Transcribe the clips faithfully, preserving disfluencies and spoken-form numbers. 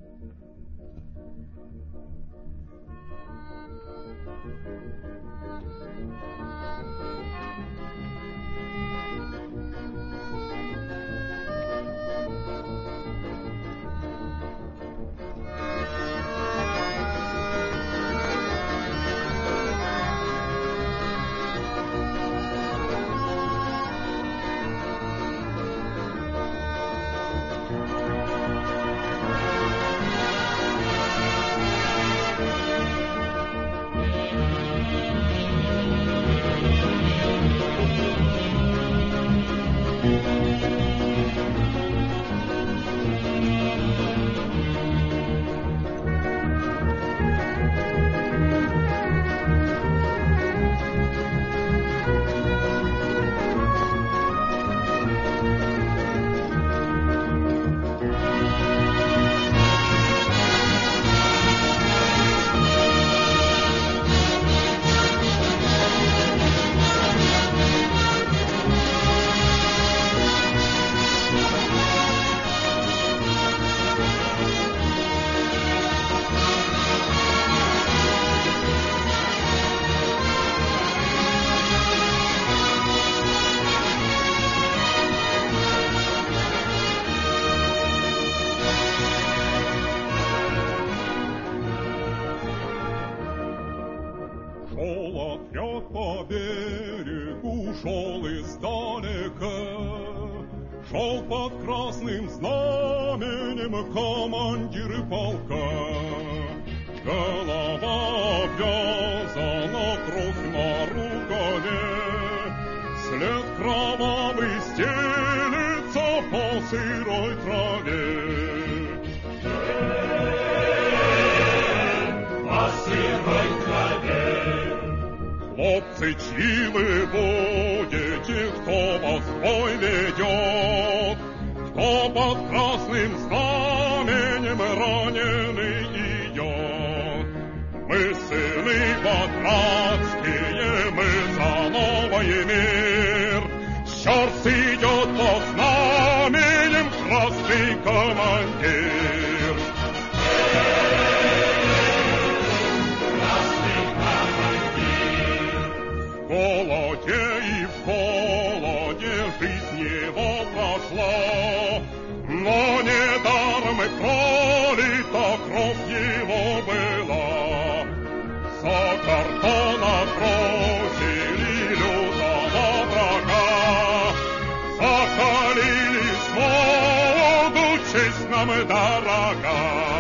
Командир полка, голова обвязана, кровь на рукаве, след кровавый стелется по сырой траве. По сырой траве. Хлопцы, чьи вы будете, кто вас в бой ведет, кто под красным знаменем раненый идет. Мы сыны братские, мы за новый мир. Сейчас идет под знаменем красный командир. Красный командир. В голоде и в холоде жизнь его прошла, но недаром пролита кровь его была. За картон отбросили лютого врага, закалили смолоду, честь нам дорога.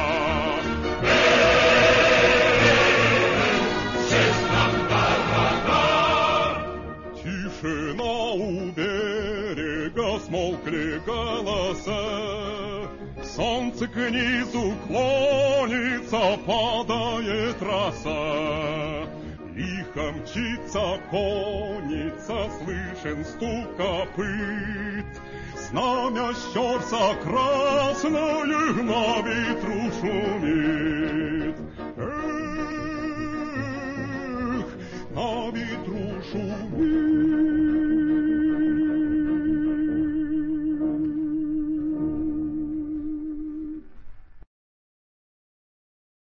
Честь нам дорога. Тишина у берега, смолкли голоса, солнце к низу клонится, падает роса. Лихо мчится конница, слышен стук копыт, знамя щерса красное на ветру шумит. Эх, на ветру шумит.